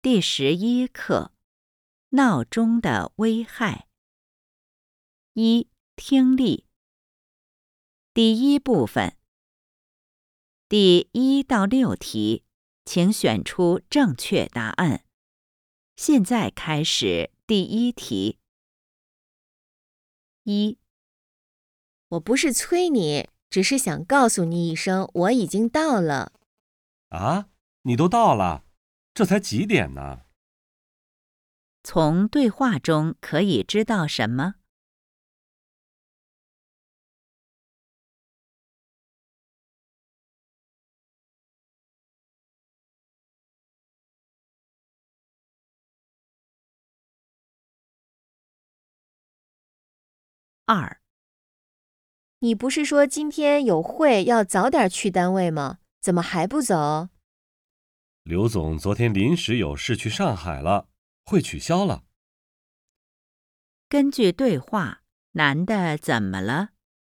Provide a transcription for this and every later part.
第11课：闹钟的危害。1、听力。第一部分。第1到6题，请选出正确答案。现在开始第1题。1、 我不是催你，只是想告诉你一声，我已经到了。 啊，你都到了？这才几点呢？ 从对话中可以知道什么？2、 你不是说今天有会要早点去单位吗？怎么还不走？ 刘总昨天临时有事去上海了，会取消了。 根据对话，男的怎么了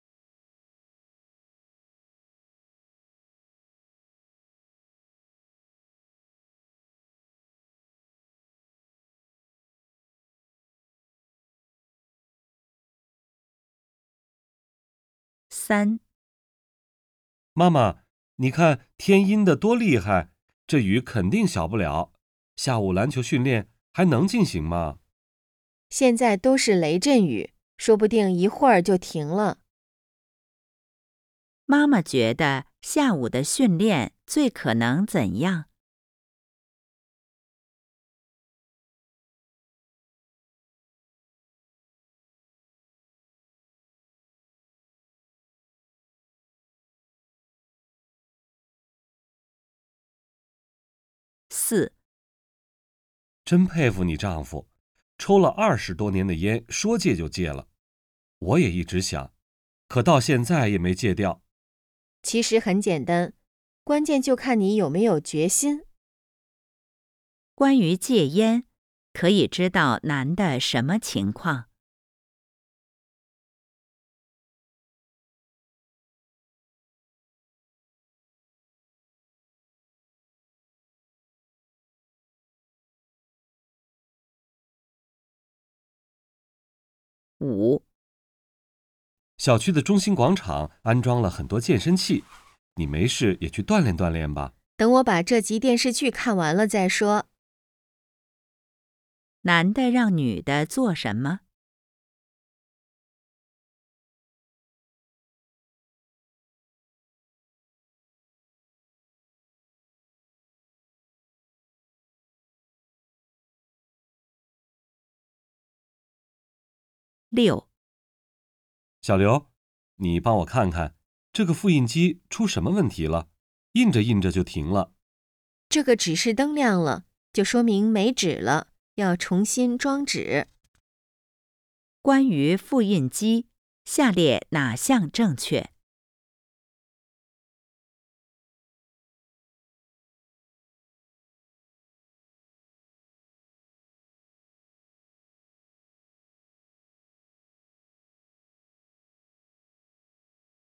？3、 妈妈，你看天阴的多厉害，这雨肯定小不了。下午篮球训练还能进行吗？ 现在都是雷阵雨，说不定一会儿就停了。 妈妈觉得下午的训练最可能怎样？4、 真佩服你丈夫，抽了20多年的烟，说戒就戒了。我也一直想，可到现在也没戒掉。 其实很简单，关键就看你有没有决心。 关于戒烟，可以知道男的什么情况？5、 小区的中心广场安装了很多健身器，你没事也去锻炼锻炼吧。 等我把这集电视剧看完了再说。 男的让女的做什么？6、 小刘，你帮我看看，这个复印机出什么问题了？印着印着就停了。 这个指示灯亮了，就说明没纸了，要重新装纸。 关于复印机，下列哪项正确